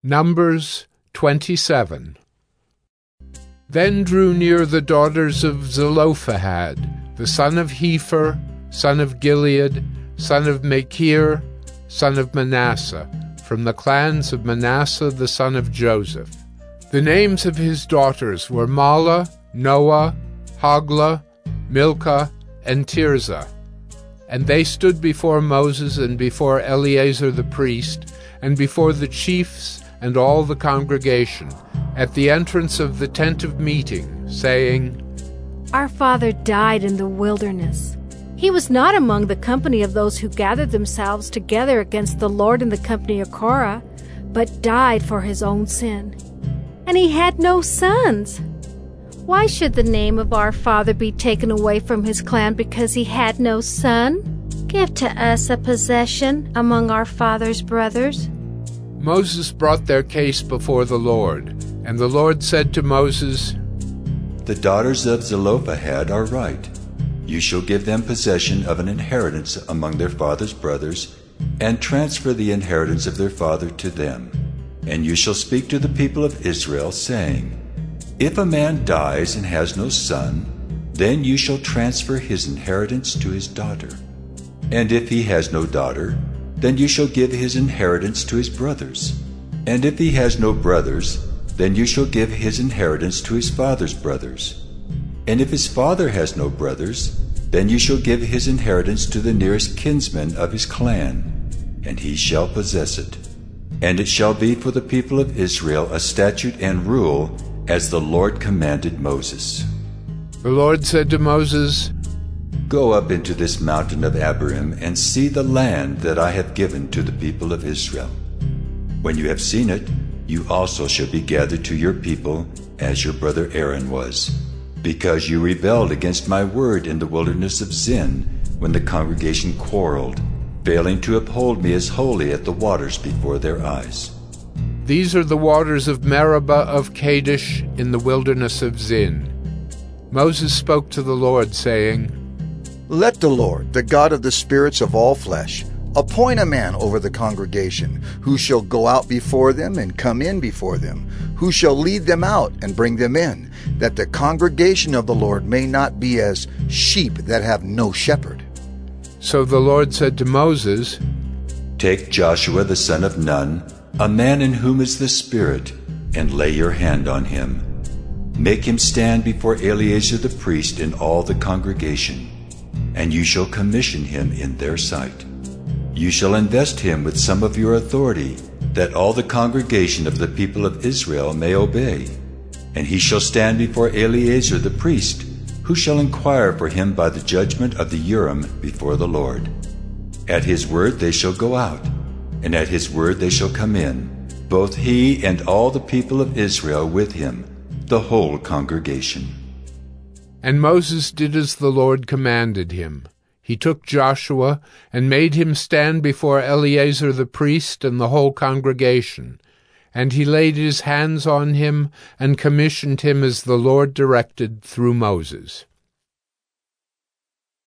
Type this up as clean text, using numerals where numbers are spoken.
Numbers 27. Then drew near the daughters of Zelophehad, the son of Hepher, son of Gilead, son of Machir, son of Manasseh, from the clans of Manasseh the son of Joseph. The names of his daughters were Mahlah, Noah, Hoglah, Milcah, and Tirzah. And they stood before Moses and before Eleazar the priest, and before the chiefs and all the congregation, at the entrance of the tent of meeting, saying, Our father died in the wilderness. He was not among the company of those who gathered themselves together against the Lord in the company of Korah, but died for his own sin. And he had no sons. Why should the name of our father be taken away from his clan because he had no son? Give to us a possession among our father's brothers. Moses brought their case before the Lord, and the Lord said to Moses, The daughters of Zelophehad are right. You shall give them possession of an inheritance among their father's brothers, and transfer the inheritance of their father to them. And you shall speak to the people of Israel, saying, If a man dies and has no son, then you shall transfer his inheritance to his daughter. And if he has no daughter, then you shall give his inheritance to his brothers. And if he has no brothers, then you shall give his inheritance to his father's brothers. And if his father has no brothers, then you shall give his inheritance to the nearest kinsman of his clan, and he shall possess it. And it shall be for the people of Israel a statute and rule, as the Lord commanded Moses. The Lord said to Moses, Go up into this mountain of Abarim, and see the land that I have given to the people of Israel. When you have seen it, you also shall be gathered to your people, as your brother Aaron was, because you rebelled against my word in the wilderness of Zin, when the congregation quarreled, failing to uphold me as holy at the waters before their eyes. These are the waters of Meribah of Kadesh in the wilderness of Zin. Moses spoke to the Lord, saying, Let the Lord, the God of the spirits of all flesh, appoint a man over the congregation, who shall go out before them and come in before them, who shall lead them out and bring them in, that the congregation of the Lord may not be as sheep that have no shepherd. So the Lord said to Moses, Take Joshua the son of Nun, a man in whom is the Spirit, and lay your hand on him. Make him stand before Eleazar the priest and all the congregation, and you shall commission him in their sight. You shall invest him with some of your authority, that all the congregation of the people of Israel may obey. And he shall stand before Eleazar the priest, who shall inquire for him by the judgment of the Urim before the Lord. At his word they shall go out, and at his word they shall come in, both he and all the people of Israel with him, the whole congregation. And Moses did as the Lord commanded him. He took Joshua and made him stand before Eleazar the priest and the whole congregation. And he laid his hands on him and commissioned him as the Lord directed through Moses.